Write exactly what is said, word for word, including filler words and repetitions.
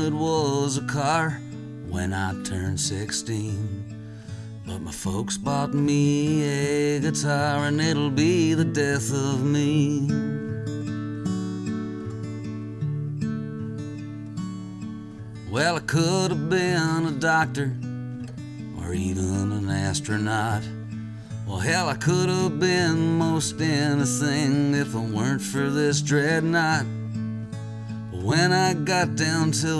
wanted was a car when I turned sixteen. But my folks bought me a guitar, and it'll be the death of me. Well, I could have been a doctor or even an astronaut. Well, hell, I could have been most anything if it weren't for this dreadnought. But when I got down to